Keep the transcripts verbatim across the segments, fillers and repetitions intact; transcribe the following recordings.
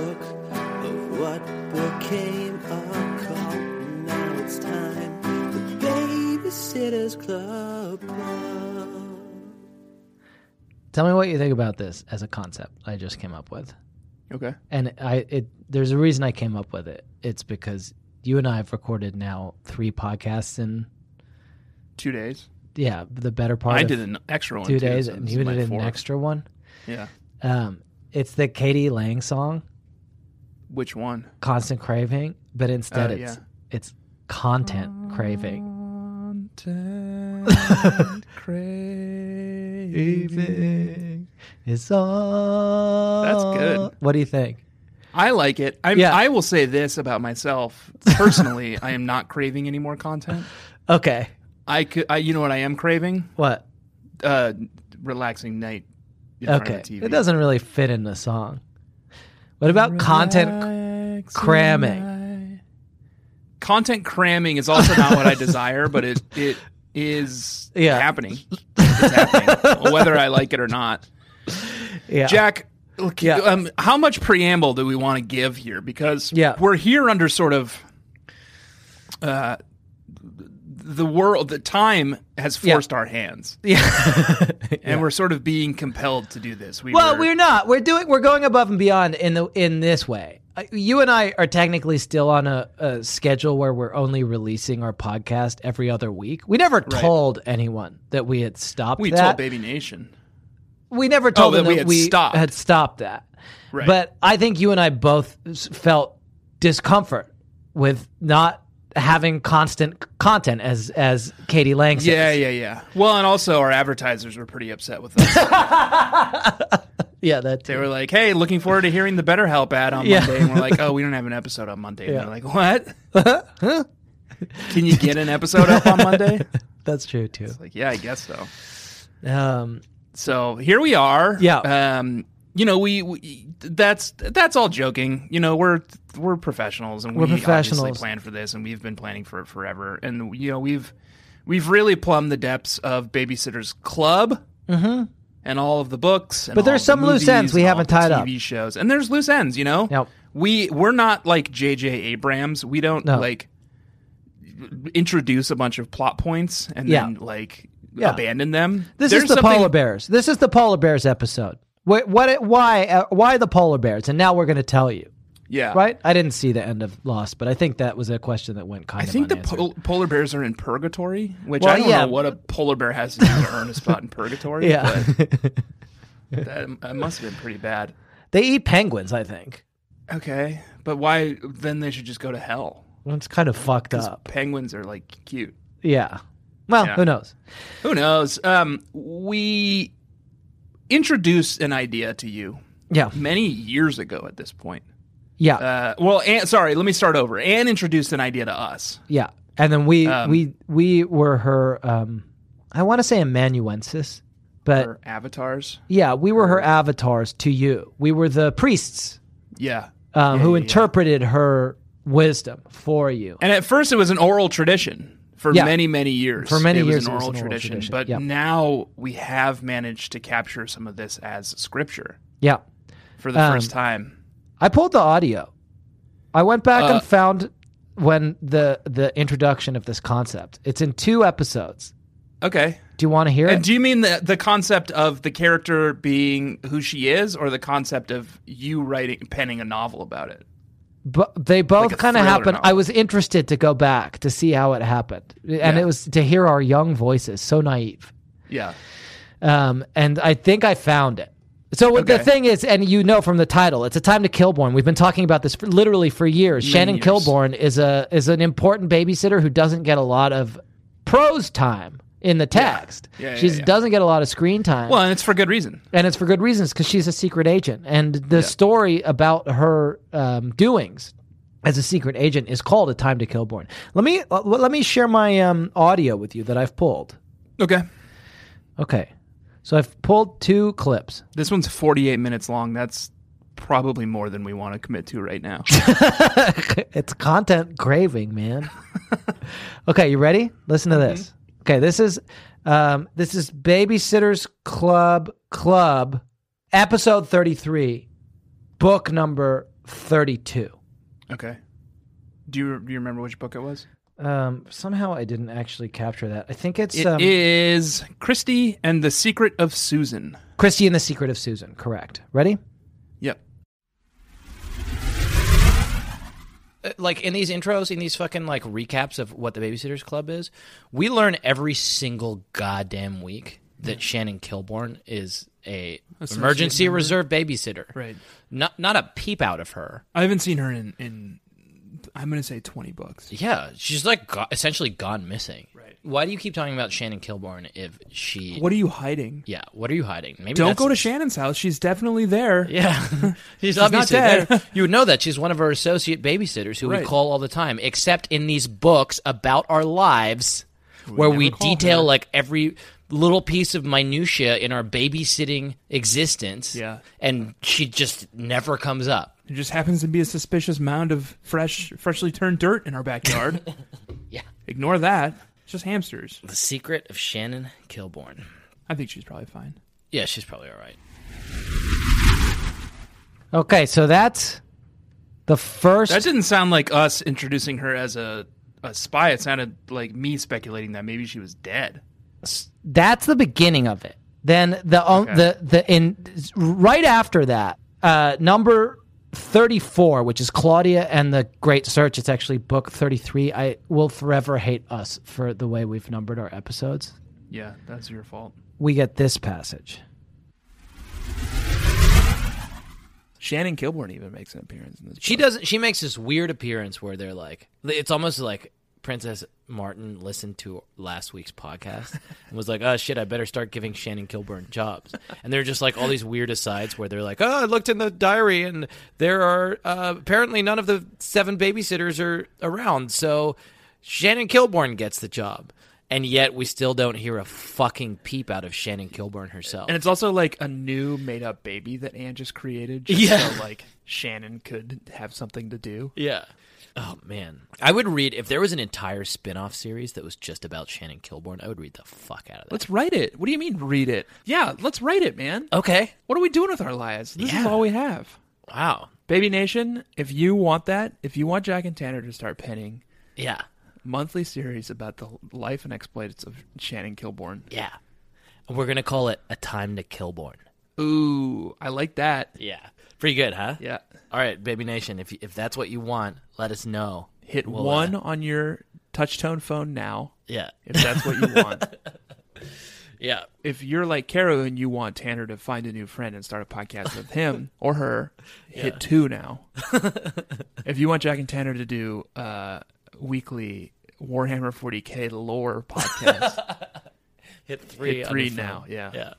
book of what became a cult. Now it's time for Babysitter's Club. Tell me what you think about this as a concept I just came up with. Okay. And I, it, there's a reason I came up with it. It's because you and I have recorded now three podcasts in two days. Yeah, the better part. I of did an extra one. Two too, days, so and this you is did my an fourth. extra one. Yeah. Um, it's the Katie Lang song. Which one? Constant Craving, but instead Uh, it's yeah. it's Content Craving. Content craving. It's all. That's good. What do you think? I like it. I'm, Yeah. I will say this about myself. Personally, I am not craving any more content. Okay. I could. I, you know what I am craving? What? Uh, relaxing night in front Okay. of the T V. It doesn't really fit in the song. What about content cramming? night. Content cramming is also not what I desire, but it it is Yeah. happening. It's happening, whether I like it or not. Yeah. Jack, look, Yeah. um, how much preamble do we want to give here? Because Yeah. we're here under sort of uh, the world, the time has Yeah. forced our hands, Yeah. and we're sort of being compelled to do this. We Well, were, we're not. We're doing. We're going above and beyond in the in this way. Uh, You and I are technically still on a, a schedule where we're only releasing our podcast every other week. We never told anyone that we had stopped. we that. told Baby Nation. We never told Oh, them that we that had we stopped. had stopped that. Right. But I think you and I both s- felt discomfort with not having constant c- content, as as Katie Lang says. Yeah, yeah, yeah. Well, and also our advertisers were pretty upset with us. yeah. That They too. were like, "Hey, looking forward to hearing the BetterHelp ad on Yeah. Monday," and we're like, "Oh, we don't have an episode on Monday." And Yeah. they're like, "What? Can you get an episode up on Monday?" That's true too. It's like, yeah, I guess so. Um, So here we are. Yeah. Um, you know, we, we that's that's all joking. You know, we're we're professionals, and We're we professionals. obviously planned for this, and we've been planning for it forever. And you know, we've we've really plumbed the depths of Babysitter's Club. mhm. And all of the books, and But there's all some the loose movies ends we and all haven't the tied up. T V shows, and there's loose ends. You know, Yep. we we're not like J J Abrams. We don't No. like introduce a bunch of plot points and Yeah. then like Yeah. abandon them. This There's is the something- polar bears. This is the polar bears episode. What? What? Why? Uh, why the polar bears? And now we're going to tell you. Yeah, Right? I didn't see the end of Lost, but I think that was a question that went kind I of think the unanswered. pol- polar bears are in purgatory, which Well, I don't yeah. know what a polar bear has to do to earn a spot in purgatory. Yeah. but that, that must have been pretty bad. They eat penguins, I think. Okay, but why? Then they should just go to hell. Well, it's kind of fucked 'Cause up. penguins are like cute. Yeah. Well, Yeah. who knows? Who knows? Um, we introduced an idea to you Yeah. many years ago at this point. Yeah. Uh, well, Anne, sorry, let me start over. Anne introduced an idea to us. yeah. And then we Um, we we were her. Um, I want to say amanuensis, but Her avatars. yeah, we were her avatars to you. We were the priests Yeah. um, Yeah, who yeah, yeah. interpreted her wisdom for you. And at first it was an oral tradition for Yeah. many, many years. For many it was years an it was oral, an oral tradition. tradition. But Yep. now we have managed to capture some of this as scripture Yeah. for the Um, first time. I pulled the audio. I went back Uh, and found when the the introduction of this concept. It's in two episodes. Okay. Do you want to hear And it? do you mean the the concept of the character being who she is, or the concept of you writing penning a novel about it? But they both Like a kind of thriller happened. novel. I was interested to go back to see how it happened, and Yeah. it was to hear our young voices, so naive. Yeah. Um, and I think I found it. So what the Okay. thing is, and you know from the title, it's A Time to Killborn. We've been talking about this for, literally for years. Many Shannon years. Kilborn is a is an important babysitter who doesn't get a lot of prose time in the text. Yeah, yeah, She yeah. doesn't get a lot of screen time. Well, and it's for good reason. And it's for good reasons, because she's a secret agent. And the story about her um, doings as a secret agent is called A Time to Killborn. Let me uh, let me share my um, audio with you that I've pulled. Okay. Okay. So I've pulled two clips. This one's forty-eight minutes long. That's probably more than we want to commit to right now. It's content craving, man. Okay, you ready? Listen to this. Okay, this is um, this is Babysitter's Club Club, episode thirty-three, book number thirty-two. Okay. Do you do you remember which book it was? Um, somehow I didn't actually capture that. I think it's It um, is Christie and the Secret of Susan. Christie and the Secret of Susan. Correct. Ready? Yep. Like in these intros, in these fucking like recaps of what the Babysitters Club is, we learn every single goddamn week that Shannon Kilborn is a Associate emergency member. reserve babysitter. Right. Not not a peep out of her. I haven't seen her in, in I'm going to say twenty books. Yeah, she's like go- essentially gone missing. Right. Why do you keep talking about Shannon Kilborn if she? What are you hiding? Yeah. What are you hiding? Maybe Don't that's- go to Shannon's house. She's definitely there. Yeah, she's, not obviously dead. there. You would know that she's one of our associate babysitters who Right. we call all the time. Except in these books about our lives, where never we call detail her. like every little piece of minutia in our babysitting existence. Yeah. and she just never comes up. There just happens to be a suspicious mound of fresh, freshly turned dirt in our backyard. Yeah, Ignore that. It's just hamsters. the secret of Shannon Kilborn. I think she's probably fine. Yeah, she's probably all right. Okay, so that's the first. That didn't sound like us introducing her as a, a spy. It sounded like me speculating that maybe she was dead. That's the beginning of it. Then the um, Okay. the the in right after that, uh, number thirty-four, which is Claudia and the Great Search. It's actually book thirty-three. I will forever hate us for the way we've numbered our episodes. Yeah, that's your fault. We get this passage. Shannon Kilborn even makes an appearance in this. She book. doesn't. She makes this weird appearance where they're like, it's almost like Princess Martin listened to last week's podcast and was like, "Oh shit, I better start giving Shannon Kilborn jobs." And they're just like all these weird asides where they're like, "Oh, I looked in the diary and there are uh, apparently none of the seven babysitters are around, so Shannon Kilborn gets the job." And yet we still don't hear a fucking peep out of Shannon Kilborn herself. And it's also like a new made-up baby that Anne just created, just Yeah. so like Shannon could have something to do. Yeah. Oh, man. I would read, if there was an entire spin-off series that was just about Shannon Kilborn, I would read the fuck out of that. Let's write it. What do you mean read it? Yeah, let's write it, man. Okay. What are we doing with our lives? This is Yeah. all we have. Wow. Baby Nation, if you want that, if you want Jack and Tanner to start penning Yeah. monthly series about the life and exploits of Shannon Kilborn. Yeah. And we're going to call it A Time to Kilborn. Ooh, I like that. Yeah. Pretty good, huh? Yeah. All right, Baby Nation, if if that's what you want, let us know. Hit We'll, one uh, on your touch-tone phone now, yeah. if that's what you want. Yeah. If you're like Caro and you want Tanner to find a new friend and start a podcast with him or her, hit two now. If you want Jack and Tanner to do uh, weekly Warhammer forty K lore podcast, Hit three. hit on three your phone. now. Yeah. Yeah.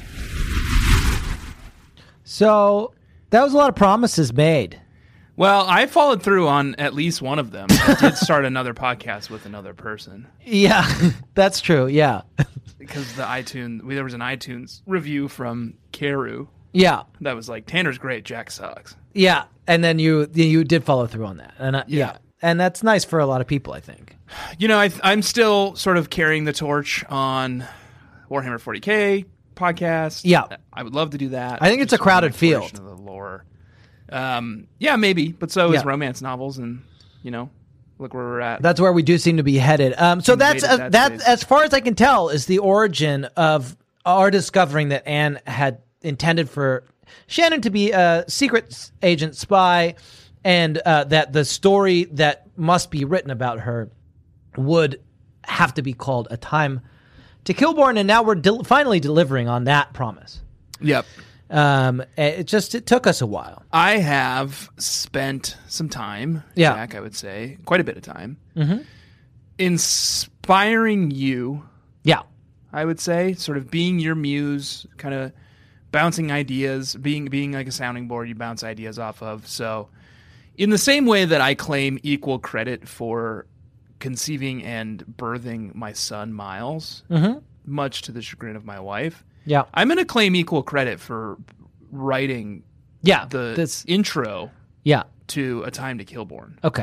So that was a lot of promises made. Well, I followed through on at least one of them. I did start another podcast with another person Yeah, that's true. Yeah, because the iTunes there was an iTunes review from Karu yeah, that was like Tanner's great, Jack sucks. yeah. And then you you did follow through on that, and I, yeah. Yeah. and that's nice for a lot of people, I think. You know, I, I'm still sort of carrying the torch on Warhammer forty K podcast. Yeah. I would love to do that. I think it's a Just crowded my portion field. of the lore. Um, yeah, maybe, but so Yeah. is romance novels, and you know, look where we're at. That's where we do seem to be headed. Um, so that's Invaded uh, that that, space. as far as I can tell, is the origin of our discovering that Anne had intended for Shannon to be a secret agent spy, and uh, that the story that must be written about her would have to be called A Time to Kilborn, and now we're del- finally delivering on that promise. Yep. Um, it just it took us a while. I have spent some time, Yeah. Jack, I would say, quite a bit of time, Mhm. inspiring you, Yeah, I would say, sort of being your muse, kind of bouncing ideas, being being like a sounding board you bounce ideas off of. So in the same way that I claim equal credit for conceiving and birthing my son, Miles, Mhm. much to the chagrin of my wife, yeah, I'm going to claim equal credit for writing yeah. the this, intro yeah. to A Time to Kilborn. Okay.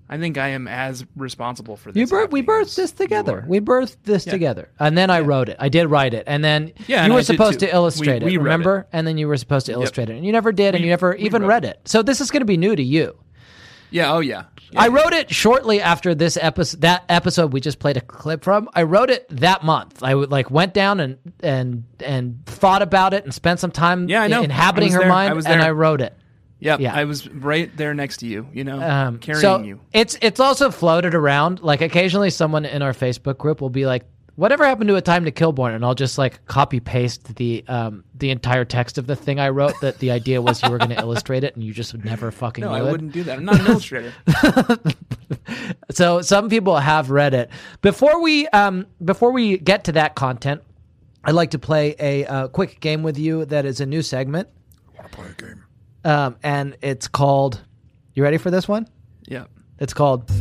I think I am as responsible for You this. birth, we happening birthed as this you together. are. We birthed this Yeah. together, and then I wrote it. I did write it, and then Yeah, you and were I did supposed too. to illustrate We- we it. wrote Remember? And then you were supposed to illustrate it, and you never did, and We- you never we even wrote read it. So this is going to be new to you. Yeah. Oh yeah. Yeah. I wrote it shortly after this episode. That episode we just played a clip from. I wrote it that month. I would like went down and and and thought about it and spent some time Yeah, I know. inhabiting I was her there. mind, I was and there. I wrote it. Yep, Yeah. I was right there next to you, you know, Um, carrying so you. it's it's also floated around. Like occasionally, someone in our Facebook group will be like, "Whatever happened to A Time to Kill Born?" And I'll just like copy paste the um the entire text of the thing I wrote. That the idea was you were going to illustrate it, and you just never fucking No, would. I wouldn't do that. I'm not an illustrator. So some people have read it. Before we um before we get to that content, I'd like to play a uh, quick game with you. That is a new segment. I want to play a game. Um, and it's called. You ready for this one? Yeah. It's called.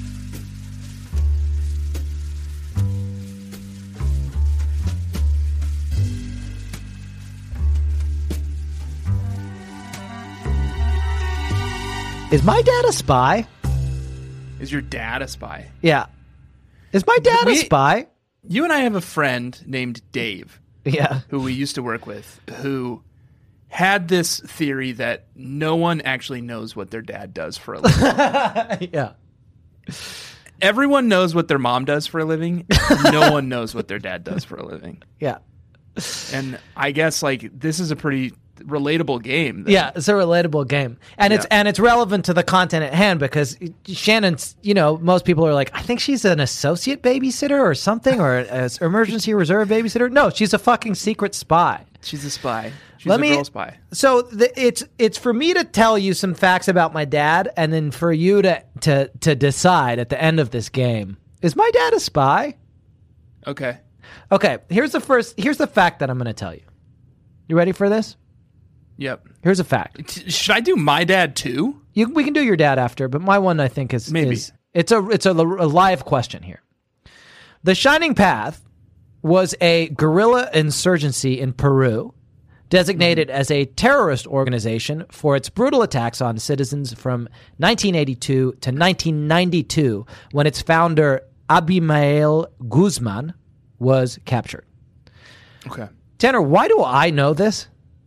Is my dad a spy? Is your dad a spy? Yeah. Is my dad We- a spy? You and I have a friend named Dave Yeah. who we used to work with who had this theory that no one actually knows what their dad does for a living. Yeah. Everyone knows what their mom does for a living. No one knows what their dad does for a living. Yeah. And I guess like this is a pretty relatable game. then. Yeah, it's a relatable game, and it's Yeah. and it's relevant to the content at hand because Shannon's. You know, most people are like, I think she's an associate babysitter or something, or an emergency reserve babysitter. No, she's a fucking secret spy. She's a spy. She's Let a me- girl spy. So the, it's it's for me to tell you some facts about my dad, and then for you to to to decide at the end of this game, is my dad a spy? Okay. Okay, here's the first. Here's the fact that I'm going to tell you. You ready for this? Yep. Here's a fact. T- Should I do my dad too? You, we can do your dad after, but my one I think is Maybe. is- it's a it's a, a live question here. The Shining Path was a guerrilla insurgency in Peru, designated as a terrorist organization for its brutal attacks on citizens from nineteen eighty-two to nineteen ninety-two, when its founder Abimael Guzman was captured. Okay. Tanner, why do I know this?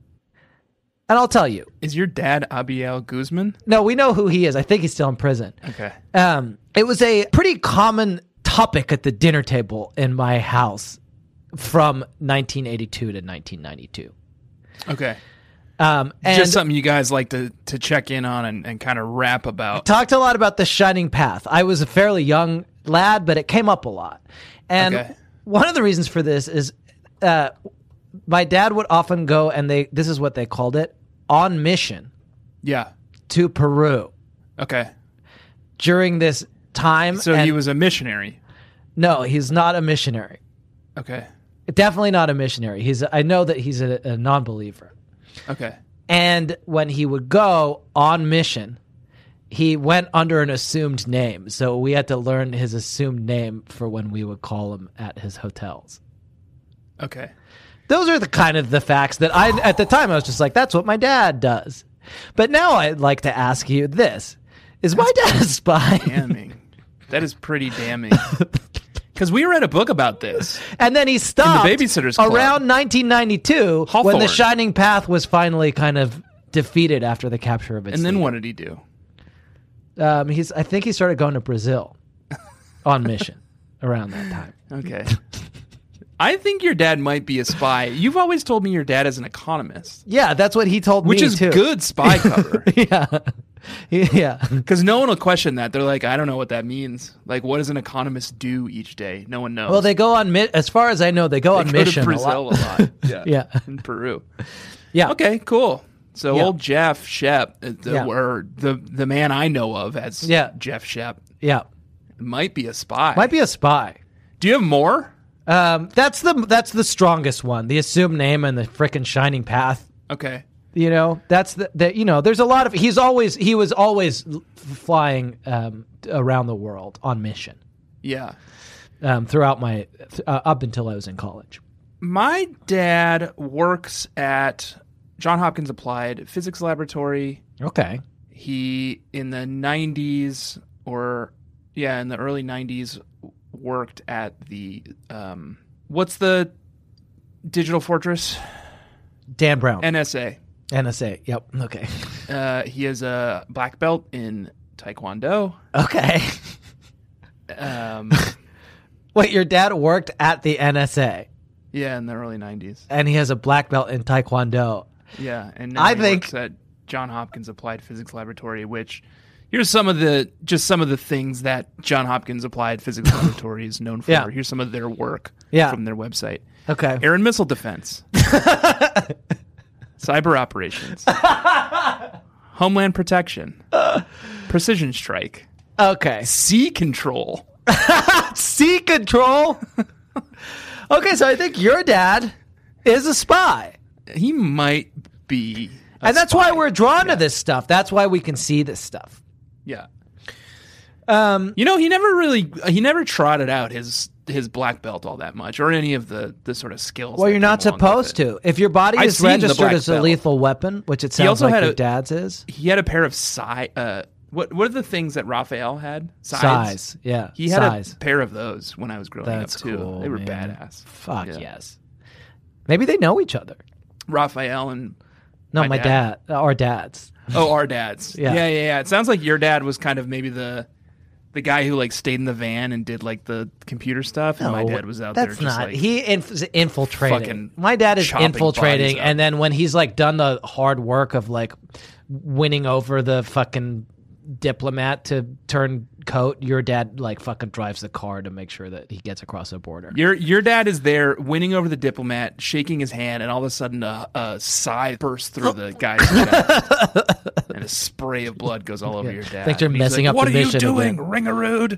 And I'll tell you. Is your dad Abiel Guzman? No, we know who he is. I think he's still in prison. Okay. Um, it was a pretty common topic at the dinner table in my house from nineteen eighty-two to nineteen ninety-two. Okay. Um, and Just something you guys like to, to check in on and, and kind of rap about. talked a lot about the Shining Path. I was a fairly young lad, but it came up a lot. And Okay. one of the reasons for this is uh, my dad would often go, and they this is what they called it, on mission Yeah. to Peru Okay. during this time. So and- he was a missionary. No, he's not a missionary. Okay. Definitely not a missionary. He's. I know that he's a, a non-believer. Okay. And when he would go on mission, he went under an assumed name. So we had to learn his assumed name for when we would call him at his hotels. Okay. Those are the kind of the facts that I, at the time, I was just like, that's what my dad does. But now I'd like to ask you this. Is my dad a spy? Damning. That is pretty damning. Because we read a book about this. And then he stopped Babysitter's Club. around nineteen ninety-two when Hawthorne. the Shining Path was finally kind of defeated after the capture of its And then leader. what did he do? Um, he's. I think he started going to Brazil on mission around that time. Okay. I think your dad might be a spy. You've always told me your dad is an economist, Yeah, that's what he told which me is too. good spy cover. Yeah, yeah. Because no one will question that. They're like, I don't know what that means. Like, what does an economist do each day? No one knows. Well, they go on. Mi- as far as I know, they go They on go mission to Brazil a lot. a lot. Yeah. Yeah. In Peru. Yeah. Okay, cool. So Yeah. old Jeff Shep, uh, the, Yeah. or the the man I know of as Yeah. Jeff Shep, Yeah. might be a spy. Might be a spy. Do you have more? Um, that's the that's the strongest one. The assumed name and the frickin' Shining Path. Okay. You know, that's the, the you know. There's a lot of he's always he was always l- flying um, around the world on mission Yeah. um, throughout my uh, up until I was in college. My dad works at John Hopkins Applied Physics Laboratory. Okay. He, in the nineties, or yeah, in the early nineties, worked at the um, what's the Digital Fortress? Dan Brown. N S A. N S A. Yep. Okay. Uh, he is a black belt in Taekwondo. Okay. Um, Wait, your dad worked at the N S A yeah, in the early nineties. and he has a black belt in Taekwondo. Yeah, and now I he think- works at Johns Hopkins Applied Physics Laboratory, which here's some of the just some of the things that Johns Hopkins Applied Physics Laboratory is known for. Yeah. Here's some of their work Yeah. from their website. Okay. Air and missile defense. Cyber operations. Homeland protection. Precision strike. Okay. Sea control. Sea control. Okay, so I think your dad is a spy. He might be a And that's spy. why we're drawn to this stuff. That's why we can see this stuff. Yeah. Um, You know, he never really he never trotted out his his black belt all that much, or any of the, the sort of skills. well, that you're not came along with supposed it. to. If your body I've is seen the registered black as a belt. lethal weapon, which it sounds also like had your a- dad's is. He had a pair of size. Uh, what what are the things that Raphael had? Size. Size. Yeah. He had size. a pair of those when I was growing That's up too. cool, They were man. badass. Fuck Yeah. yes. Maybe they know each other. Raphael and No, My my, dad. dad. Our dads. oh, our dads. Yeah. yeah, yeah, yeah. It sounds like your dad was kind of maybe the the guy who like stayed in the van and did like the computer stuff, and my No, dad was out there That's just not. like he inf- infiltrating. fucking My dad is chopping infiltrating, bodies up. and then when he's like done the hard work of like winning over the fucking diplomat to turn coat, your dad like fucking drives the car to make sure that he gets across the border. Your your dad is there winning over the diplomat, shaking his hand, and all of a sudden a, a sigh bursts through the guy's chest, and a spray of blood goes all over your dad. Think you're And he's messing like, up what the are you mission doing, again." Ringarood?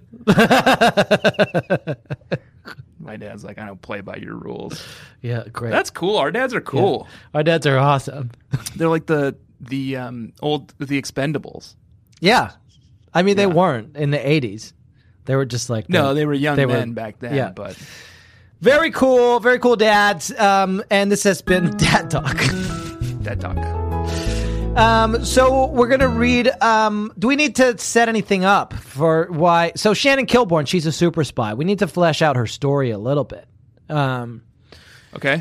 My dad's like, I don't play by your rules. Yeah, great. That's cool. Our dads are cool. Our dads are awesome. They're like the the um, old the Expendables. Yeah, I mean Yeah. they weren't in the eighties. They were just like No, the- they were young they were- men back then. yeah. But Very cool, very cool dads. Um, and this has been Dad Talk. Dad Talk. Um, so we're gonna read. Um, do we need to set anything up for why? So Shannon Kilborn, she's a super spy. We need to flesh out her story a little bit. Um, Okay.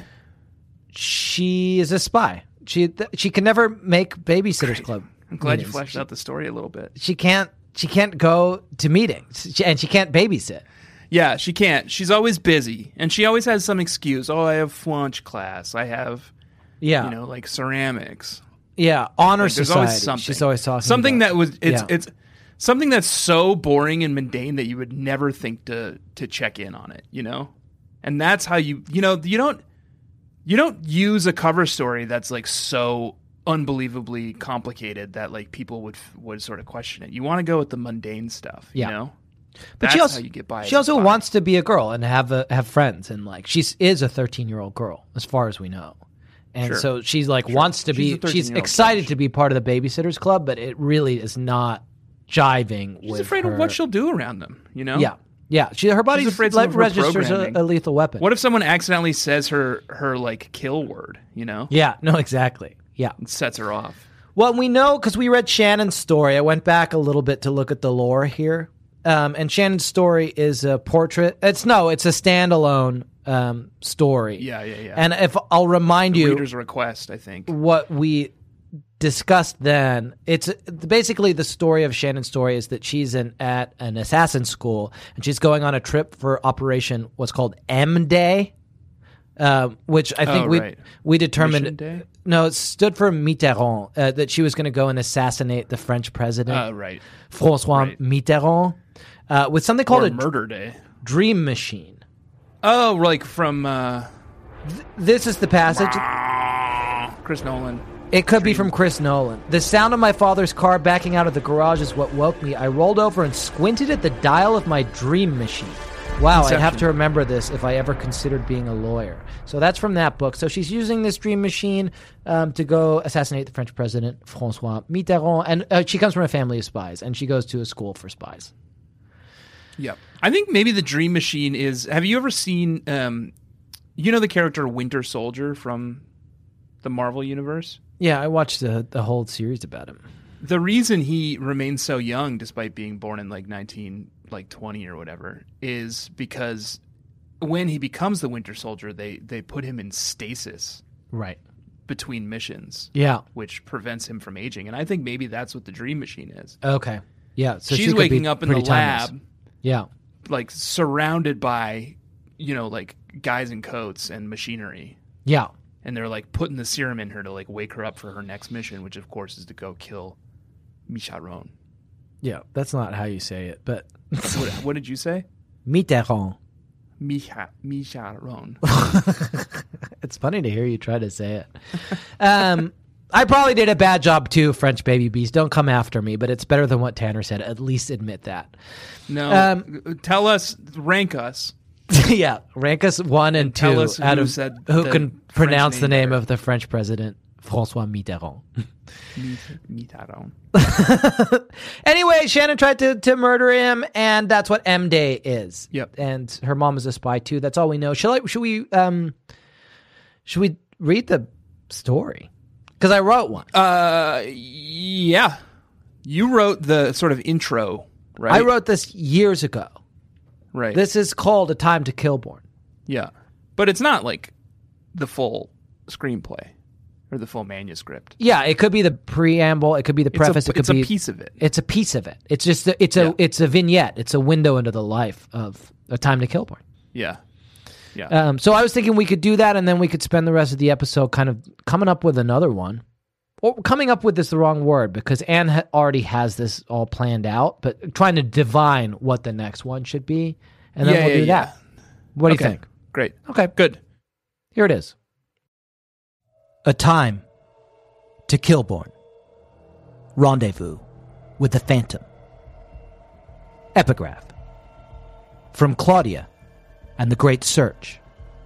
she is a spy. She th- she can never make Babysitters Club. I'm glad you meetings. fleshed out the story a little bit. She can't. She can't go to meetings, she, and she can't babysit. Yeah, she can't. She's always busy, and she always has some excuse. Oh, I have flunch class. I have, Yeah, you know, like ceramics. yeah. Honor Like, there's society. always something. She's always talking something about. that was it's Yeah. it's something that's so boring and mundane that you would never think to to check in on it. You know, and that's how you you know you don't you don't use a cover story that's like so unbelievably complicated that like people would would sort of question it. You want to go with the mundane stuff. Yeah. You know. But That's she also how you get by. she as a also spy. wants to be a girl and have a, have friends, and like she is a thirteen year old girl as far as we know, and Sure. so she's like wants to She's a be. She's thirteen-year-old excited bitch. to be part of the Babysitters Club, but it really is not jiving She's with afraid her. of what she'll do around them. You know. Yeah, yeah. She her body's afraid some like of her registers a, programming. a lethal weapon. What if someone accidentally says her her like kill word? You know. Yeah, no, exactly. Yeah. It sets her off. Well, we know because we read Shannon's story. I went back a little bit to look at the lore here. Um, and Shannon's story is a portrait. It's no, it's a standalone um, story. Yeah, yeah, yeah. And if I'll remind you Reader's request, I think. what we discussed then, it's basically the story of Shannon's story is that she's in, at an assassin school and she's going on a trip for Operation what's called M Day, um, which I think Oh, we right. we determined. Mission Day? No, it stood for Mitterrand, uh, that she was going to go and assassinate the French president, Oh, right. Francois right. Mitterrand, uh, with something called Or a Murder Day. dream machine. Oh, like from uh, This is the passage. Chris Nolan. It could be from Chris Nolan. The sound of my father's car backing out of the garage is what woke me. I rolled over and squinted at the dial of my dream machine. Wow, I'd have Inception. to remember this if I ever considered being a lawyer. So that's from that book. So she's using this dream machine um, to go assassinate the French president, Francois Mitterrand. And uh, she comes from a family of spies, and she goes to a school for spies. Yep. I think maybe the Dream Machine is. Have you ever seen? Um, you know the character Winter Soldier from the Marvel universe. Yeah, I watched the, the whole series about him. The reason he remains so young, despite being born in like nineteen, like twenty or whatever, is because when he becomes the Winter Soldier, they they put him in stasis Right. between missions, Yeah. which prevents him from aging. And I think maybe that's what the Dream Machine is. Okay. Yeah. So she She's could be waking up in the pretty timeless. lab, Yeah. like surrounded by, you know, like guys in coats and machinery. Yeah. And they're like putting the serum in her to like wake her up for her next mission, which of course is to go kill Micharon. Yeah. That's not how you say it, but what, what did you say? Mitterrand. Micha, Micharon. It's funny to hear you try to say it. Um, I probably did a bad job too, French baby bees. Don't come after me, but it's better than what Tanner said. At least admit that. No, Um, tell us, rank us. Yeah, rank us one and, And tell two us out who of said who the can French pronounce the name name better. of the French president, François Mitterrand. Micharon. Anyway, Shannon tried to, to murder him, and that's what M Day is. Yep. And her mom is a spy too. That's all we know. Shall I? Should we? Um, should we read the story? Because I wrote one. Uh, yeah. You wrote the sort of intro, right? I wrote this years ago. right. This is called A Time to Killborn. yeah, but it's not like the full screenplay or the full manuscript. Yeah, it could be the preamble. It could be the preface. It's a, it could it's be a piece of it. It's a piece of it. It's just a, it's a Yeah. it's a vignette. It's a window into the life of A Time to Killborn. Yeah, yeah. Um, so I was thinking we could do that, and then we could spend the rest of the episode kind of coming up with another one. Or coming up with is the wrong word because Anne ha- already has this all planned out, but trying to divine what the next one should be, and then Yeah, we'll yeah, do yeah. that. What do Okay. you think? Great. Okay, Good. here it is. A Time to Killborn. Rendezvous with the Phantom. Epigraph. From Claudia and the Great Search.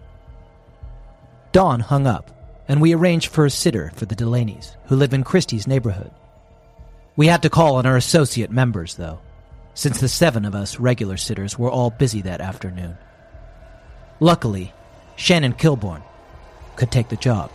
Dawn hung up, and we arranged for a sitter for the Delaney's, who live in Christie's neighborhood. We had to call on our associate members, though, since the seven of us regular sitters were all busy that afternoon. Luckily, Shannon Kilborn could take the job.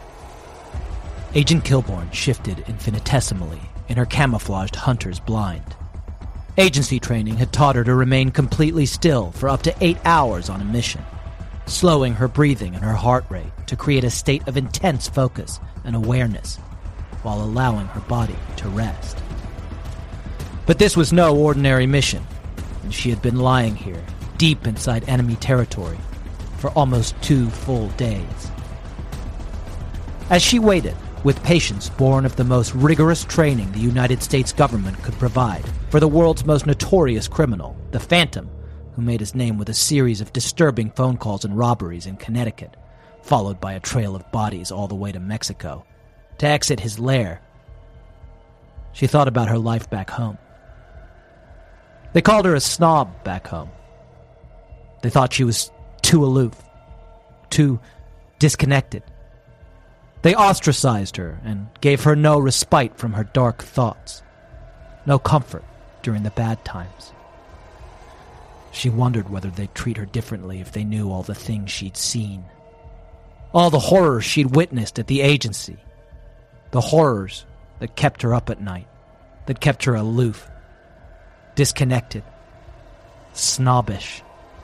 Agent Kilborn shifted infinitesimally in her camouflaged hunter's blind. Agency training had taught her to remain completely still for up to eight hours on a mission, slowing her breathing and her heart rate to create a state of intense focus and awareness while allowing her body to rest. But this was no ordinary mission, and she had been lying here, deep inside enemy territory, for almost two full days. As she waited, with patience born of the most rigorous training the United States government could provide for the world's most notorious criminal, the Phantom, who made his name with a series of disturbing phone calls and robberies in Connecticut, followed by a trail of bodies all the way to Mexico, to exit his lair. She thought about her life back home. They called her a snob back home. They thought she was too aloof, too disconnected. They ostracized her and gave her no respite from her dark thoughts, no comfort during the bad times. She wondered whether they'd treat her differently if they knew all the things she'd seen. All the horrors she'd witnessed at the agency. The horrors that kept her up at night, that kept her aloof, disconnected, snobbish.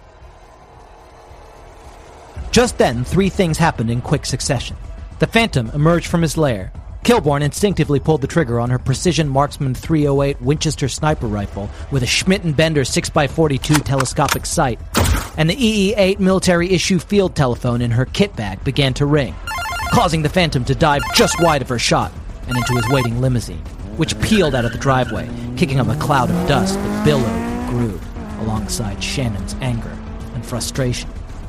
Just then, three things happened in quick succession. The Phantom emerged from his lair. Kilborn instinctively pulled the trigger on her Precision Marksman three oh eight Winchester sniper rifle with a Schmidt and Bender six by forty-two telescopic sight, and the E E eight military-issue field telephone in her kit bag began to ring, causing the Phantom to dive just wide of her shot and into his waiting limousine, which peeled out of the driveway, kicking up a cloud of dust that billowed and grew alongside Shannon's anger and frustration.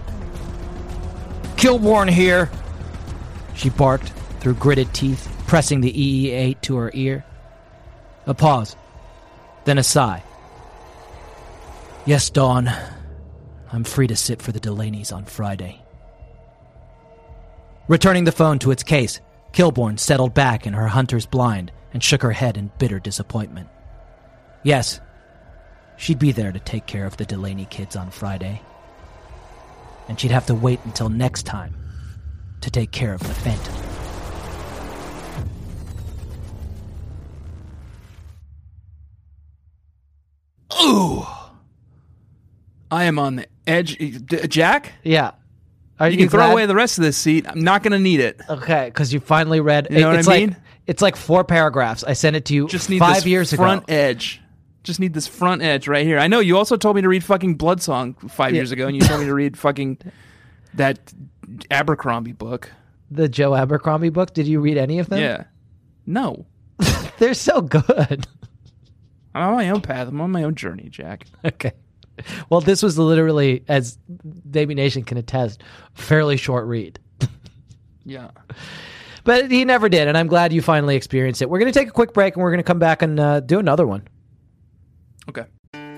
"Kilborn here," she barked through gritted teeth, pressing the E E eight to her ear. A pause, then a sigh. "Yes, Dawn. I'm free to sit for the Delaney's on Friday." Returning the phone to its case, Kilborn settled back in her hunter's blind and shook her head in bitter disappointment. Yes, she'd be there to take care of the Delaney kids on Friday. And she'd have to wait until next time to take care of the Phantom. Ooh. I am on the edge. D- Jack? Yeah. Are You you, can throw glad? away the rest of this seat. I'm not going to need it. Okay, because you finally read. You know what it's I like, mean? It's like four paragraphs. I sent it to you Just need five this years front ago. edge. Just need this front edge right here. I know you also told me to read fucking Bloodsong five Yeah. years ago, and you told me to read fucking that Abercrombie book. The Joe Abercrombie book. Did you read any of them? Yeah. No. They're so good. I'm on my own path. I'm on my own journey, Jack. Okay. Well, this was literally, as Baby Nation can attest, fairly short read. Yeah. But he never did, and I'm glad you finally experienced it. We're going to take a quick break, and we're going to come back and uh, do another one. Okay.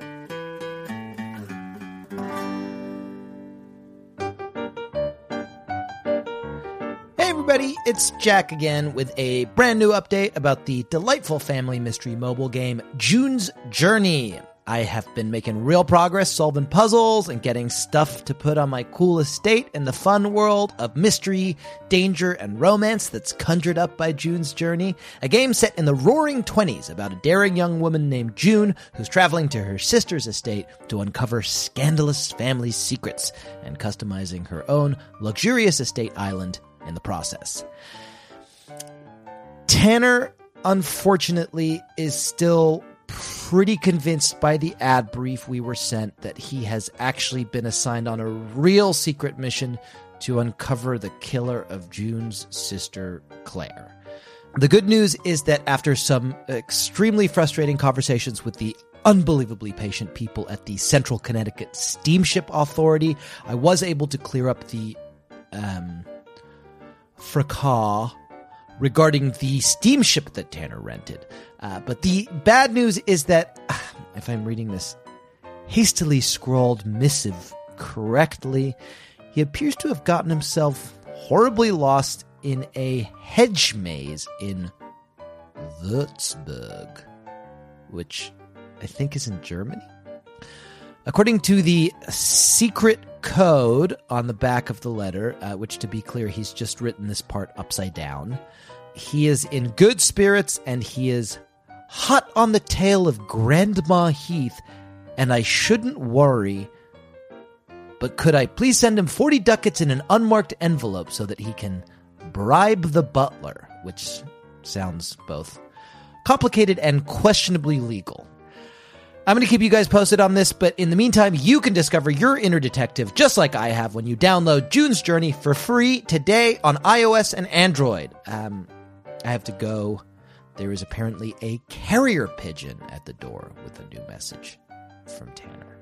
Hey everybody, it's Jack again with a brand new update about the delightful family mystery mobile game June's Journey. I have been making real progress solving puzzles and getting stuff to put on my cool estate in the fun world of mystery, danger, and romance that's conjured up by June's Journey, a game set in the roaring twenties about a daring young woman named June who's traveling to her sister's estate to uncover scandalous family secrets and customizing her own luxurious estate island in the process. Tanner, unfortunately, is still pretty convinced by the ad brief we were sent that he has actually been assigned on a real secret mission to uncover the killer of June's sister, Claire. The good news is that after some extremely frustrating conversations with the unbelievably patient people at the Central Connecticut Steamship Authority, I was able to clear up the um, fracas regarding the steamship that Tanner rented. Uh, but the bad news is that, if I'm reading this hastily scrawled missive correctly, he appears to have gotten himself horribly lost in a hedge maze in Würzburg, which I think is in Germany. According to the secret code on the back of the letter, uh, which, to be clear, he's just written this part upside down, he is in good spirits and he is hot on the tail of Grandma Heath, and I shouldn't worry, but could I please send him forty ducats in an unmarked envelope so that he can bribe the butler, which sounds both complicated and questionably legal. I'm going to keep you guys posted on this, but in the meantime, you can discover your inner detective just like I have when you download June's Journey for free today on iOS and Android. Um, I have to go. There is apparently a carrier pigeon at the door with a new message from Tanner.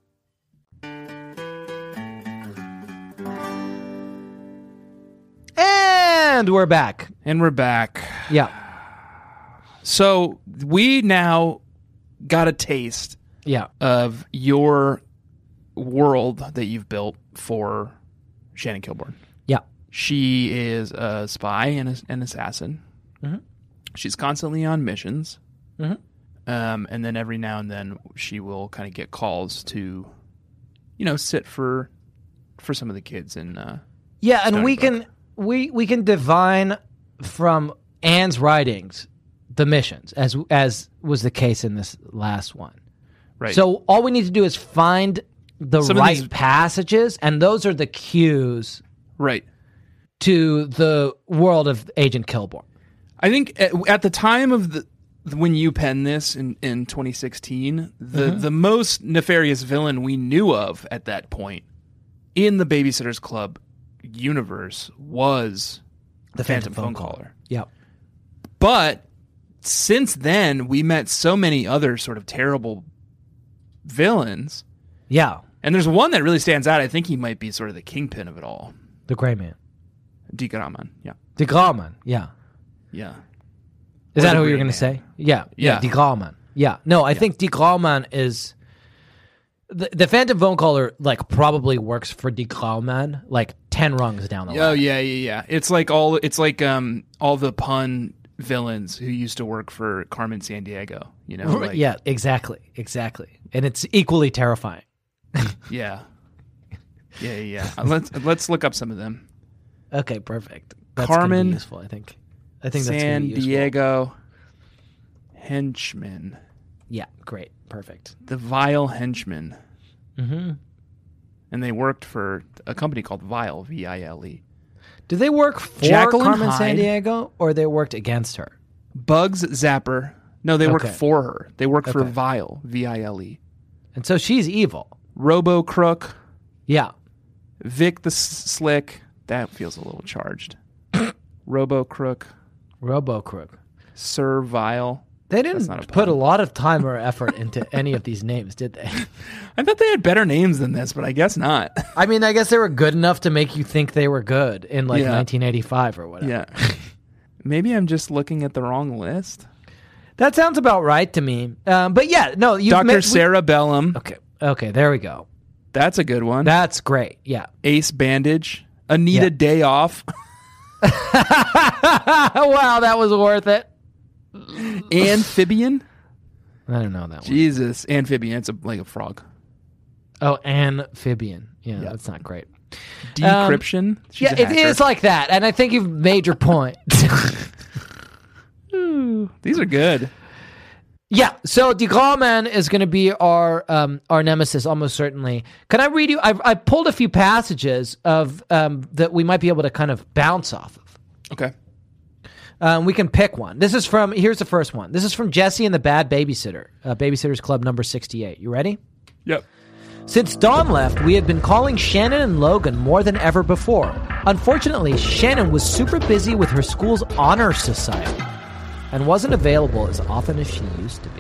And we're back. And we're back. Yeah. So we now got a taste Yeah. of your world that you've built for Shannon Kilborn. Yeah. She is a spy and a, an assassin. Mm-hmm. She's constantly on missions. Mm-hmm. Um, and then every now and then she will kind of get calls to, you know, sit for for some of the kids in uh, Yeah, and Stony we Brook. can we we can divine from Anne's writings the missions, as as was the case in this last one. Right. So all we need to do is find the Some of right these- passages, and those are the cues right. to the world of Agent Kilborn. I think at, at the time of the when you penned this in, in twenty sixteen, the, Mm-hmm. the most nefarious villain we knew of at that point in the Babysitters Club universe was the Phantom, Phone Caller. Yeah. But since then, we met so many other sort of terrible villains. Yeah. And there's one that really stands out. I think he might be sort of the kingpin of it all. The Gray Man. Dick Raman. Yeah. The Grauman. Yeah. Yeah. Is Or that the who you're Gray going to Man. say? Yeah. Yeah. Yeah. Die Grauman. Yeah. No, I think Die Grauman is the, the Phantom Phone Caller, like, probably works for Die Grauman, like ten rungs down the line. Oh yeah, yeah, yeah. It's like all it's like um all the pun villains who used to work for Carmen Sandiego, you know? Like, yeah, exactly. Exactly. And it's equally terrifying. Yeah. Yeah, yeah. yeah. Uh, let's let's look up some of them. Okay, perfect. That's gonna Carmen be useful, I think. I think that's gonna San be useful. Diego henchman. Yeah, great. Perfect. The Vile Henchmen. Mm-hmm. And they worked for a company called Vile, V I L E. Do they work for Jacqueline Carmen Hyde. Sandiego, or they worked against her? Bugs Zapper. No, they work Okay. for her. They work for Okay. Vile, V I L E. And so she's evil. Robo Crook. Yeah. Vic the S- Slick. That feels a little charged. Robo Crook. Robo Crook. Sir Vile. They That's not a didn't put a pun. lot of time or effort into any of these names, did they? I thought they had better names than this, but I guess not. I mean, I guess they were good enough to make you think they were good in like Yeah. nineteen eighty-five or whatever. Yeah. Maybe I'm just looking at the wrong list. That sounds about right to me. Um, but yeah, no, you Doctor Sarah Bellum. Okay. Okay, there we go. That's a good one. That's great. Yeah. Ace Bandage. Anita Yeah. Day Off. Wow, that was worth it. Amphibian. I don't know that one. Jesus. Amphibian. It's a, like a frog. Oh, amphibian. Yeah, Yeah. that's not great. Decryption. She's Yeah, a it hacker. is like that, and I think you've made your point. These are good. Yeah, so Die Grand Man is going to be our um, our nemesis, almost certainly. Can I read you? I've, I pulled a few passages of um, that we might be able to kind of bounce off of. Okay. Um, we can pick one. This is from, here's the first one. This is from Jesse and the Bad Babysitter, uh, Babysitters Club number sixty-eight. You ready? Yep. Since Dawn left, we had been calling Shannon and Logan more than ever before. Unfortunately, Shannon was super busy with her school's honor society and wasn't available as often as she used to be.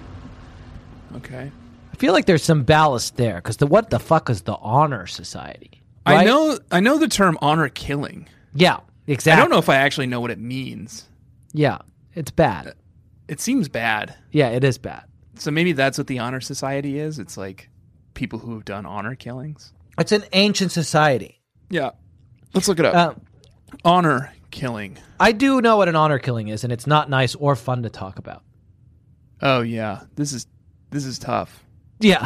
Okay. I feel like there's some ballast there, because the what the fuck is the honor society? I Right? know I know the term honor killing. Yeah, exactly. I don't know if I actually know what it means. Yeah, it's bad. It seems bad. Yeah, it is bad. So maybe that's what the honor society is. It's like people who have done honor killings. It's an ancient society. Yeah. Let's look it up. Uh, honor killing. I do know what an honor killing is, and it's not nice or fun to talk about. Oh yeah. This is this is tough. Yeah.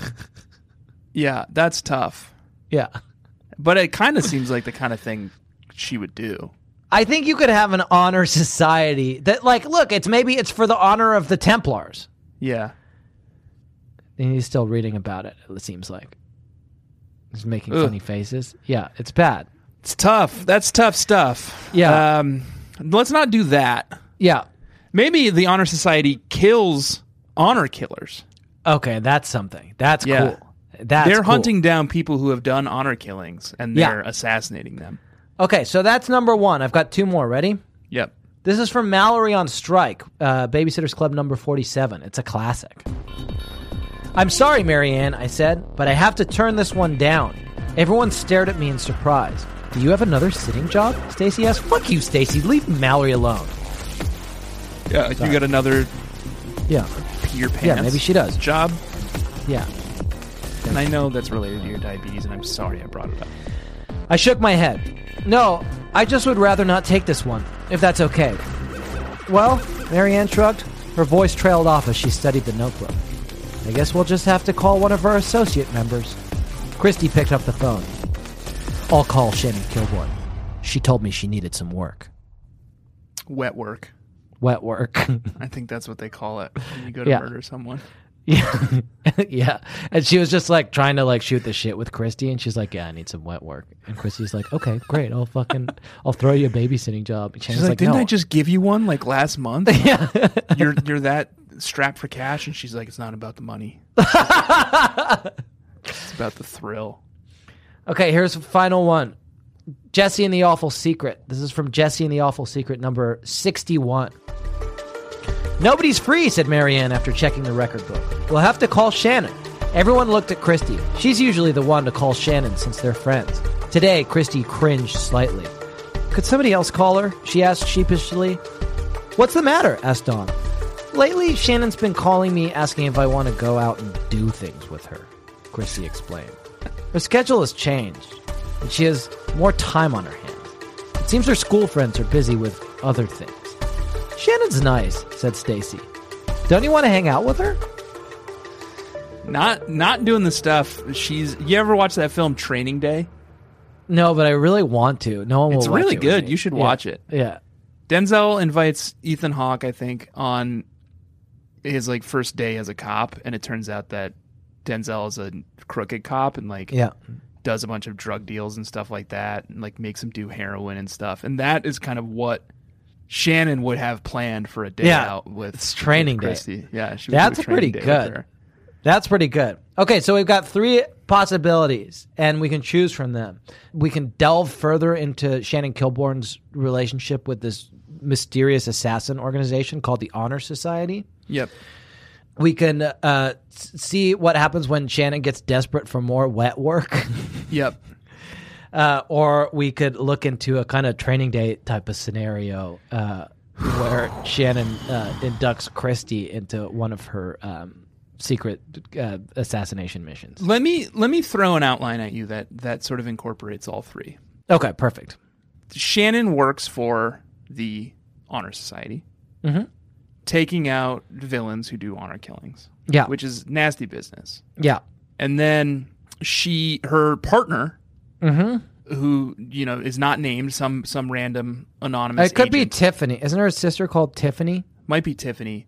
Yeah, that's tough. Yeah. But it kind of seems like the kind of thing she would do. I think you could have an honor society that, like, look, it's maybe it's for the honor of the Templars. Yeah. And he's still reading about it, it seems like. He's making Ugh. funny faces. Yeah, it's bad. It's tough. That's tough stuff. Yeah. Um, let's not do that. Yeah. Maybe the honor society kills honor killers. Okay, that's something. That's Yeah. cool. That's they're cool. hunting down people who have done honor killings, and Yeah. they're assassinating them. Okay, so that's number one. I've got two more. Ready? Yep. This is from Mallory on Strike, uh, Babysitters Club number forty-seven. It's a classic. I'm sorry, Marianne, I said, but I have to turn this one down. Everyone stared at me in surprise. Do you have another sitting job? Stacy asked. Fuck you, Stacy. Leave Mallory alone. Yeah, you got another Yeah, pee your pants. Yeah, maybe she does. Job. yeah. And I know that's related to your diabetes, and I'm sorry I brought it up. I shook my head. No, I just would rather not take this one, if that's okay. Well, Marianne shrugged. Her voice trailed off as she studied the notebook. I guess we'll just have to call one of our associate members. Christy picked up the phone. I'll call Shannon Kilborn. She told me she needed some work. Wet work. Wet work. I think that's what they call it when you go to Yeah. murder someone. Yeah. Yeah. And she was just like trying to like shoot the shit with Christy, and she's like, yeah, I need some wet work. And Christy's like, okay, great. I'll fucking, I'll throw you a babysitting job. And She's Shannon's like, like, didn't no. I just give you one like last month? Yeah. you're you're that strapped for cash, and she's like, it's not about the money. It's about the thrill. Okay, here's the final one. Jesse and the Awful Secret. This is from Jesse and the Awful Secret, number sixty-one. Nobody's free, said Marianne after checking the record book. We'll have to call Shannon. Everyone looked at Christy. She's usually the one to call Shannon since they're friends. Today, Christy cringed slightly. Could somebody else call her? She asked sheepishly. What's the matter? Asked Dawn. Lately, Shannon's been calling me asking if I want to go out and do things with her, Christy explained. Her schedule has changed, and she has more time on her hands. It seems her school friends are busy with other things. Shannon's nice, said Stacy. Don't you want to hang out with her? Not not doing the stuff. She's. You ever watch that film Training Day? No, but I really want to. No one will It's watch really it with good. me. You should Yeah. watch it. Yeah. Denzel invites Ethan Hawke, I think, on. his like first day as a cop, and it turns out that Denzel is a crooked cop and like Yeah. does a bunch of drug deals and stuff like that, and like makes him do heroin and stuff. And that is kind of what Shannon would have planned for a day Yeah, out with it's training with day. Christy. Yeah, she would That's do a training pretty day with good. her. That's pretty good. Okay, so we've got three possibilities, and we can choose from them. We can delve further into Shannon Kilborn's relationship with this mysterious assassin organization called the Honor Society. Yep. We can uh, s- see what happens when Shannon gets desperate for more wet work. Yep. Uh, or we could look into a kind of training day type of scenario uh, where Shannon uh, inducts Christy into one of her um, secret uh, assassination missions. Let me let me throw an outline at you that that sort of incorporates all three. Okay, perfect. Shannon works for the Honor Society, Mm-hmm. taking out villains who do honor killings. Yeah. Which is nasty business. Yeah. And then she, her partner, Mm-hmm. who you know is not named, some some random anonymous. It could be agent, Tiffany. Isn't her sister called Tiffany? might be Tiffany,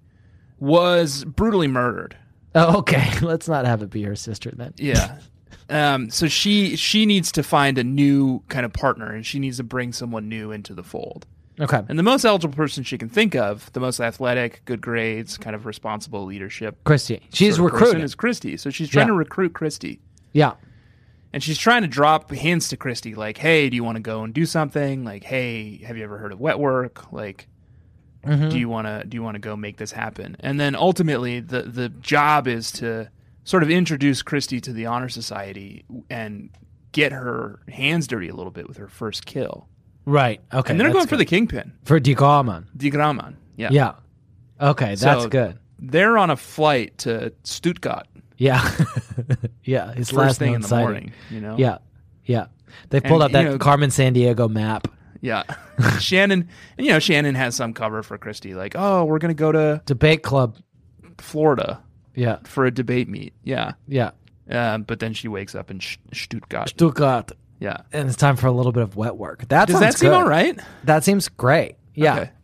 was brutally murdered. Oh, okay. Let's not have it be her sister then. Yeah. Um, so she she needs to find a new kind of partner, and she needs to bring someone new into the fold. Okay. And the most eligible person she can think of, the most athletic, good grades, kind of responsible leadership, Christy. She's sort of person recruiting. is Christy. So she's trying Yeah. to recruit Christy. Yeah. And she's trying to drop hints to Christy, like, hey, do you want to go and do something? Like, hey, have you ever heard of wet work? Like, Mm-hmm. do you want to do you want to go make this happen? And then ultimately, the the job is to sort of introduce Christy to the Honor Society and get her hands dirty a little bit with her first kill. Right. Okay. And they're that's going for good. the Kingpin, for Digraman. Digraman. Yeah. Yeah. Okay, that's So good. They're on a flight to Stuttgart Yeah. Yeah. His first last thing known in the sighting. morning. You know. Yeah. Yeah. They pulled And, up you that know- Carmen San Diego map. Yeah. Shannon, and you know, Shannon has some cover for Christy, like, oh, we're gonna go to Debate club. Florida Yeah. for a debate meet. Yeah. Yeah. Um, but then she wakes up in Sh- Stuttgart. Stuttgart. Yeah. And it's time for a little bit of wet work. That Does sounds that seem good. all right? That seems great. Yeah. Okay.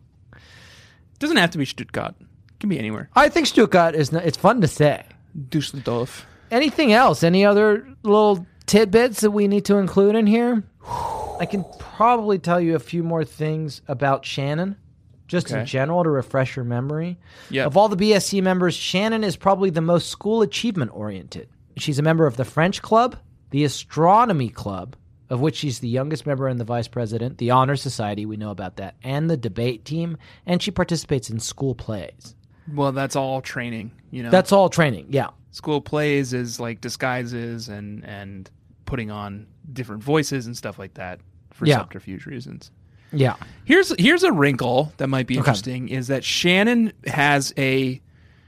Doesn't have to be Stuttgart. It can be anywhere. I think Stuttgart is, n- it's fun to say. Dusseldorf. Anything else? Any other little tidbits that we need to include in here? I can probably tell you a few more things about Shannon, just in Okay. general to refresh your memory. Yep. Of all the B S C members, Shannon is probably the most school achievement oriented. She's a member of the French Club, the Astronomy Club, of which she's the youngest member and the vice president, the Honor Society, we know about that, and the debate team, and she participates in school plays. Well, that's all training, you know. That's all training, yeah. School plays is like disguises and and putting on different voices and stuff like that for Yeah. subterfuge reasons. Yeah. Here's here's a wrinkle that might be Okay. interesting is that Shannon has a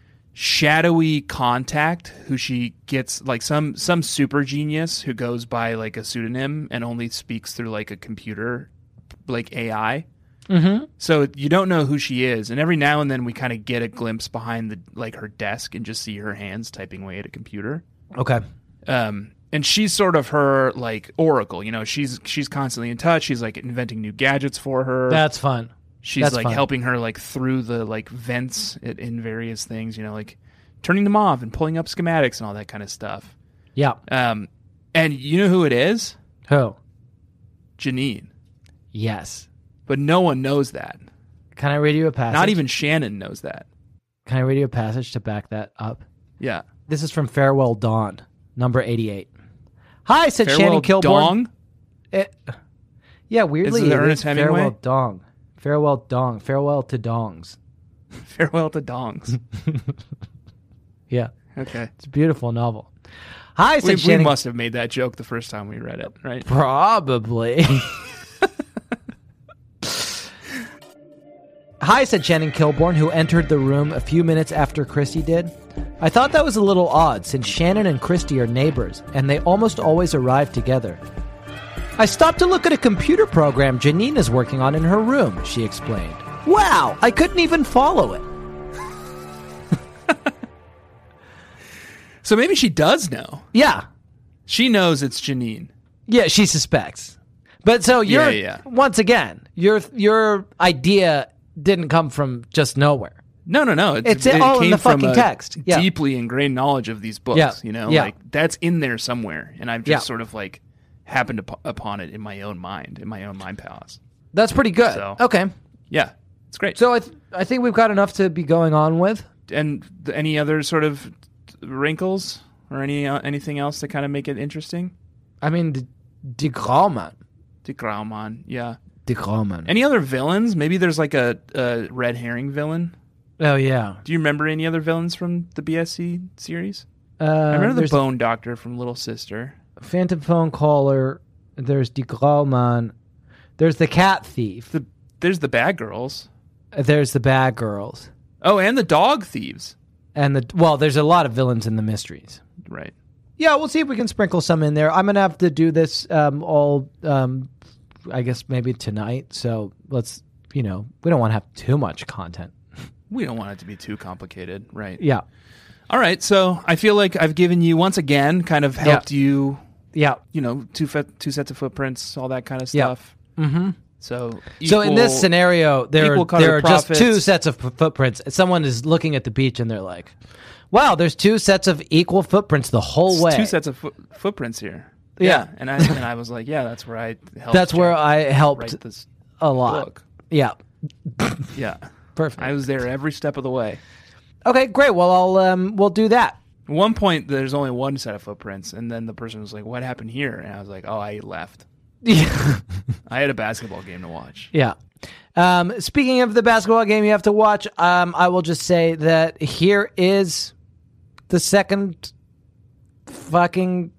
shadowy contact who she gets like some some super genius who goes by like a pseudonym and only speaks through like a computer like A I. Mm-hmm. So you don't know who she is, and every now and then we kind of get a glimpse behind the like her desk and just see her hands typing away at a computer. Okay. Um, and she's sort of her like oracle, you know. She's she's constantly in touch. She's like inventing new gadgets for her. That's fun. she's that's like fun. helping her like through the like vents in, in various things, you know, like turning them off and pulling up schematics and all that kind of stuff. Yeah. Um, and you know who it is? Who? Janine. Yes. But no one knows that. Can I read you a passage? Not even Shannon knows that. Can I read you a passage to back that up? Yeah. This is from Farewell Dawn, number eighty-eight. Hi, said Farewell Shannon Kilborn. Dong? It, yeah, weirdly, Is it it Ernest is Hemingway? Farewell Dong. Farewell Dong. Farewell to Dongs. Farewell to Dongs. Yeah, Okay. it's a beautiful novel. Hi, We, said we Shannon. must have made that joke the first time we read it, right? Probably. Hi, said Shannon Kilborn, who entered the room a few minutes after Christy did. I thought that was a little odd, since Shannon and Christy are neighbors, and they almost always arrive together. I stopped to look at a computer program Janine is working on in her room, she explained. Wow, I couldn't even follow it. So maybe she does know. Yeah, She knows it's Janine. yeah, she suspects. But so you're, Yeah, yeah. once again, your your idea didn't come from just nowhere. No, no, no. It's it, all it in came the from fucking a text. Yeah. deeply ingrained knowledge of these books. Yeah. You know, Yeah. like that's in there somewhere, and I've just Yeah. sort of like happened up- upon it in my own mind, in my own mind palace. That's pretty good. So- Okay. Yeah, it's great. So I th- I think we've got enough to be going on with. and th- any other sort of wrinkles or any uh, anything else to kind of make it interesting? I mean, the Die Graumann. Die Graumann, yeah. Die Graumann. Any other villains? Maybe there's like a, a red herring villain. Oh, yeah. Do you remember any other villains from the B S C series? Uh, I remember the there's Bone Doctor from Little Sister. Phantom Phone Caller. There's Die Graumann. There's the Cat Thief. The there's the Bad Girls. There's the Bad Girls. Oh, and the Dog Thieves. And the well, there's a lot of villains in the mysteries. Right. Yeah, we'll see if we can sprinkle some in there. I'm gonna have to do this um, all, um, I guess maybe tonight. So let's, you know, we don't want to have too much content. We don't want it to be too complicated, right? Yeah, All right, so I feel like I've given you once again, kind of helped you, yeah. you know, two fe- two sets of footprints, all that kind of Yeah. stuff. Mm-hmm. So, So in this equal- scenario, there equal are, colored there are just profits. two sets of f- footprints. Someone is looking at the beach and they're like, "Wow, there's two sets of equal footprints the whole It's way." two sets of fo- footprints here. Yeah. and I and I was like, yeah, that's where I helped. That's where Jack I helped write this a lot. book. Yeah, Yeah, perfect. I was there every step of the way. Okay, great. Well, I'll um, we'll do that. At one point, there's only one set of footprints, and then the person was like, "What happened here?" And I was like, "Oh, I left. Yeah. I had a basketball game to watch." Yeah. Um, speaking of the basketball game you have to watch, um, I will just say that here is the second fucking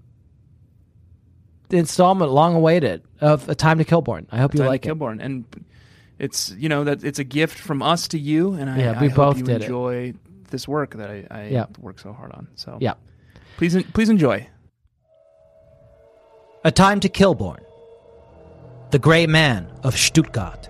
installment, long awaited, of A Time to Killborn. I hope you Time like to it. Killborn. And it's you know that it's a gift from us to you, and I, Yeah, we I hope both you did it. enjoy this work that I, I Yeah. work so hard on. So Yeah. please en- please enjoy. A Time to Killborn. The Gray Man of Stuttgart.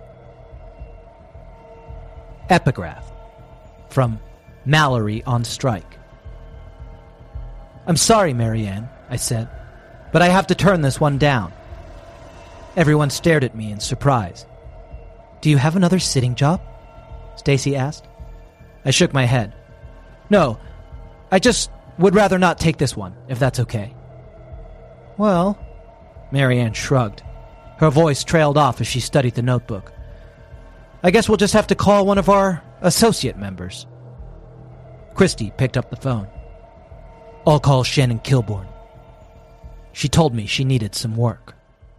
Epigraph from Mallory on Strike. "I'm sorry, Marianne," I said, "but I have to turn this one down." Everyone stared at me in surprise. "Do you have another sitting job?" Stacy asked. I shook my head. "No, I just would rather not take this one, if that's okay." "Well," Marianne shrugged. Her voice trailed off as she studied the notebook. "I guess we'll just have to call one of our associate members." Christy picked up the phone. "I'll call Shannon Killborn." She told me she needed some work.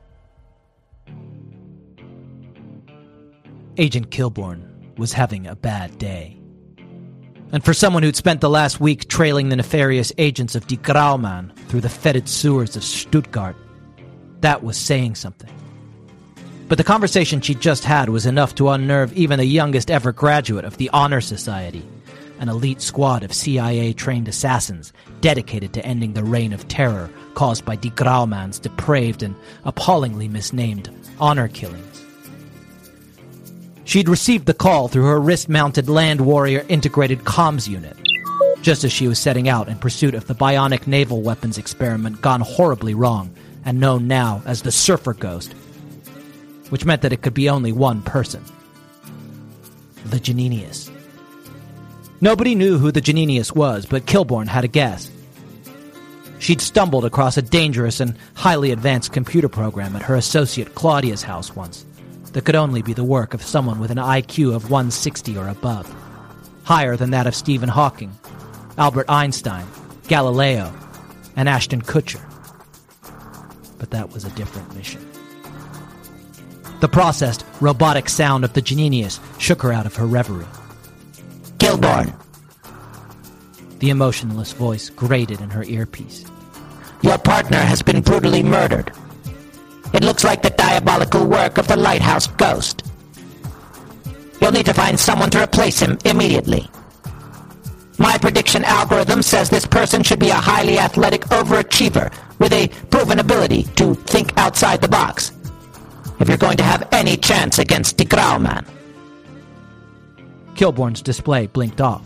Agent Killborn was having a bad day. And for someone who'd spent the last week trailing the nefarious agents of Die Graumann through the fetid sewers of Stuttgart, that was saying something. But the conversation she just had was enough to unnerve even the youngest ever graduate of the Honor Society, an elite squad of C I A-trained assassins dedicated to ending the reign of terror caused by Die Graumann's depraved and appallingly misnamed honor killings. She'd received the call through her wrist-mounted Land Warrior integrated comms unit, just as she was setting out in pursuit of the bionic naval weapons experiment gone horribly wrong and known now as the Surfer Ghost, which meant that it could be only one person. The Janinius. Nobody knew who the Janinius was, but Killborn had a guess. She'd stumbled across a dangerous and highly advanced computer program at her associate Claudia's house once that could only be the work of someone with an I Q of one sixty or above, higher than that of Stephen Hawking, Albert Einstein, Galileo, and Ashton Kutcher. But that was a different mission. The processed, robotic sound of the Janinius shook her out of her reverie. Killborn, The emotionless voice grated in her earpiece. your partner has been brutally murdered. It looks like the diabolical work of the Lighthouse Ghost. You'll need to find someone to replace him immediately. My prediction algorithm says this person should be a highly athletic overachiever with a proven ability to think outside the box, if you're going to have any chance against Die Graumann. Killborn's display blinked off.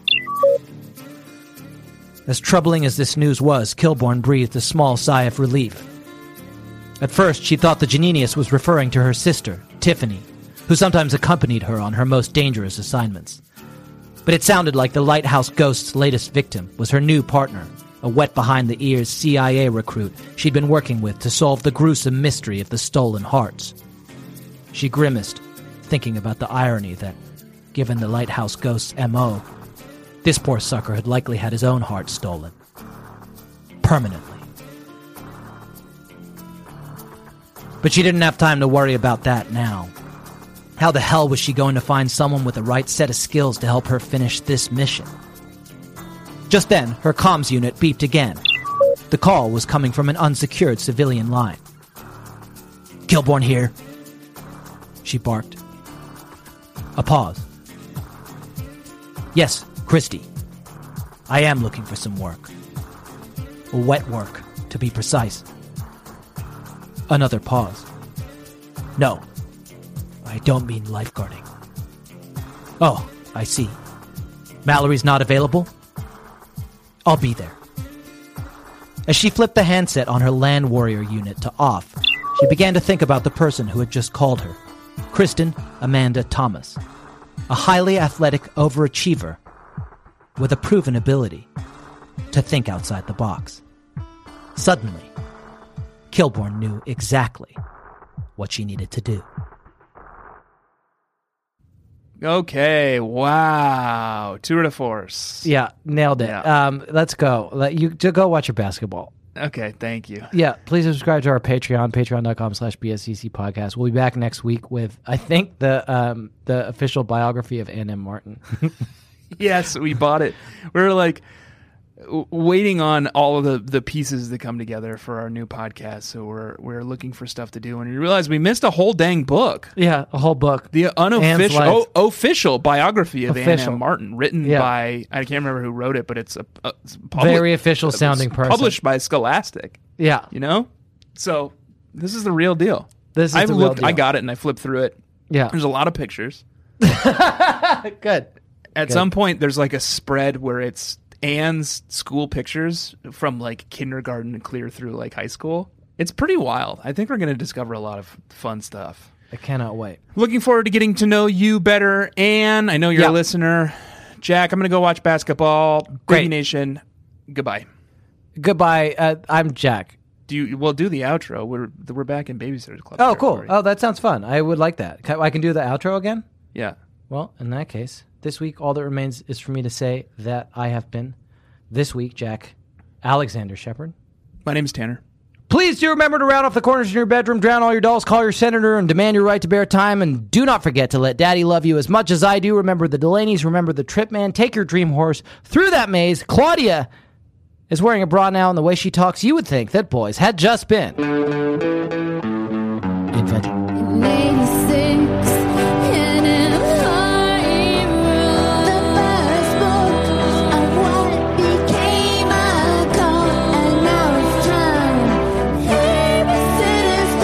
As troubling as this news was, Killborn breathed a small sigh of relief. At first, she thought the Janinius was referring to her sister, Tiffany, who sometimes accompanied her on her most dangerous assignments. But it sounded like the Lighthouse Ghost's latest victim was her new partner, a wet-behind-the-ears C I A recruit she'd been working with to solve the gruesome mystery of the stolen hearts. She grimaced, thinking about the irony that, given the Lighthouse Ghost's M O, this poor sucker had likely had his own heart stolen. Permanently. But she didn't have time to worry about that now. How the hell was she going to find someone with the right set of skills to help her finish this mission? Just then, her comms unit beeped again. The call was coming from an unsecured civilian line. "Kilborn here," she barked. A pause. "Yes, Christy. I am looking for some work. Wet work, to be precise." Another pause. "No, I don't mean lifeguarding." "Oh, I see. Mallory's not available? I'll be there." As she flipped the handset on her Land Warrior unit to off, she began to think about the person who had just called her, Kristen Amanda Thomas, a highly athletic overachiever with a proven ability to think outside the box. Suddenly, Kilborn knew exactly what she needed to do. Okay, wow. Tour de force. Yeah, nailed it. Yeah. Um, let's go. Let you to go watch your basketball. Okay, thank you. Yeah, please subscribe to our Patreon, patreon.com slash BSCC podcast. We'll be back next week with, I think, the um, the official biography of Ann M. Martin. Yes, we bought it. We were like w- waiting on all of the, the pieces to come together for our new podcast. So we're we're looking for stuff to do, and we realized we missed a whole dang book. Yeah, a whole book. The unofficial life. oh, official biography of Ann Official. M. Martin, written Yeah. by, I can't remember who wrote it, but it's a, a it's public, Very official it's sounding person. published by Scholastic. Yeah, You know, so this is the real deal. this is I the real looked, deal. I got it, and I flipped through it. Yeah, There's a lot of pictures. good. At Good. some point, there's like a spread where it's Anne's school pictures from like kindergarten clear through like high school. It's pretty wild. I think we're going to discover a lot of fun stuff. I cannot wait. Looking forward to getting to know you better, Anne. I know you're Yeah. a listener. Jack, I'm going to go watch basketball. Baby Great. Nation, goodbye. Goodbye. Uh, I'm Jack. Do you? We'll do the outro. We're we're back in Babysitters Club. Oh, cool. territory. Oh, that sounds fun. I would like that. Can, I can do the outro again? Yeah. Well, in that case, this week all that remains is for me to say that I have been, this week, Jack Alexander Shepard. My name's Tanner. Please do remember to round off the corners in your bedroom, drown all your dolls, call your senator, and demand your right to bear time. And do not forget to let Daddy love you as much as I do. Remember the Delaney's, remember the Trip Man. Take your dream horse through that maze. Claudia is wearing a bra now, and the way she talks, you would think that boys had just been invented. In eighty-six, in an high room, the first book of what became a cult, and now it's time. Babysitter's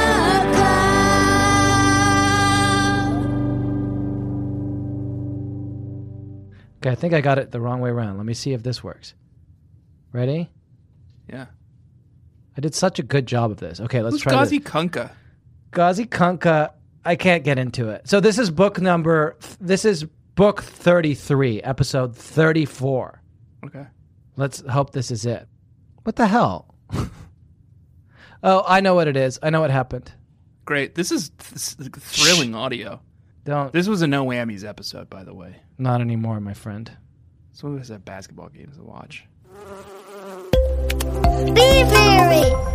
Club. Okay, I think I got it the wrong way around. Let me see if this works. Ready? Yeah. I did such a good job of this. Okay, let's Who's try Gazi this. Kunka? Gazi Kunka. I can't get into it. So this is book number. This is book thirty-three, episode thirty-four. Okay. Let's hope this is it. What the hell? Oh, I know what it is. I know what happened. Great. This is th- thrilling audio. Don't. This was a no whammies episode, by the way. Not anymore, my friend. Some of us have basketball games to watch. Be very